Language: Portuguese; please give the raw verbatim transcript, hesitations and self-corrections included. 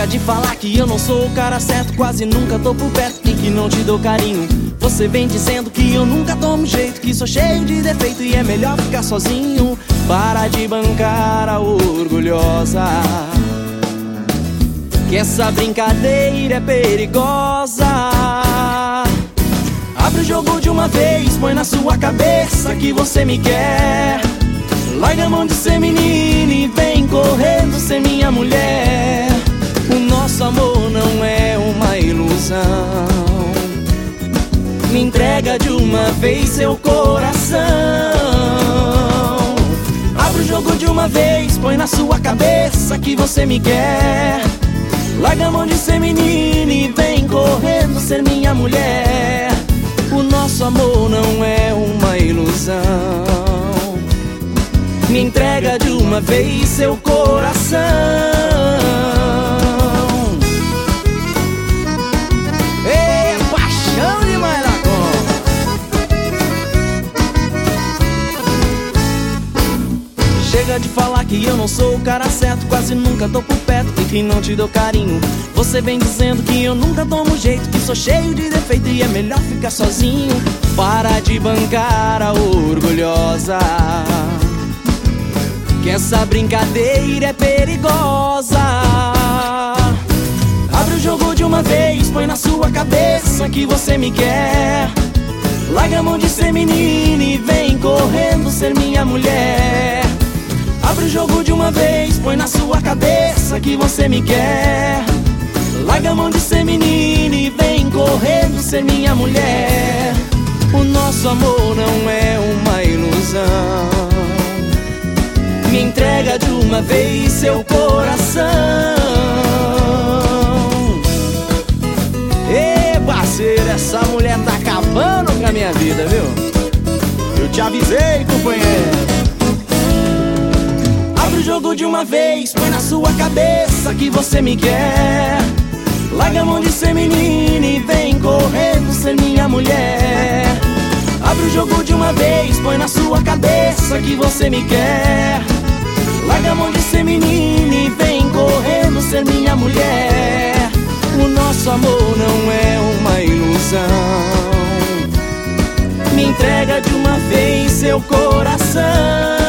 Chega de falar que eu não sou o cara certo, quase nunca tô por perto e que não te dou carinho. Você vem dizendo que eu nunca tomo jeito, que sou cheio de defeito e é melhor ficar sozinho. Para de bancar a orgulhosa, que essa brincadeira é perigosa. Abre o jogo de uma vez, põe na sua cabeça que você me quer. Larga a mão de ser menina e vem correndo ser minha mulher. O nosso amor não é uma ilusão. Me entrega de uma vez seu coração. Abre o jogo de uma vez, põe na sua cabeça que você me quer. Larga a mão de ser menina e vem correndo ser minha mulher. O nosso amor não é uma ilusão. Me entrega de uma vez seu coração. Ei, paixão demais da conta. Chega de falar que eu não sou o cara certo, quase nunca tô por perto e que não te dou carinho. Você vem dizendo que eu nunca tomo jeito, que sou cheio de defeito e é melhor ficar sozinho. Para de bancar a orgulhosa, que essa brincadeira é perigosa. Abre o jogo de uma vez, põe na sua cabeça que você me quer. Larga a mão de ser menina e vem correndo ser minha mulher. Abre o jogo de uma vez, põe na sua cabeça que você me quer. Larga a mão de ser menina e vem correndo ser minha mulher. O nosso amor não é uma ilusão. Me entrega de uma vez seu coração. Ê, parceiro, essa mulher tá acabando com a minha vida, viu? Eu te avisei, companheiro. Abre o jogo de uma vez, põe na sua cabeça que você me quer. Larga a mão de ser menina e vem correndo ser minha mulher. Abre o jogo de uma vez, põe na sua cabeça que você me quer. Larga a mão de ser menina e vem correndo ser minha mulher. O nosso amor não é uma ilusão. Me entrega de uma vez seu coração.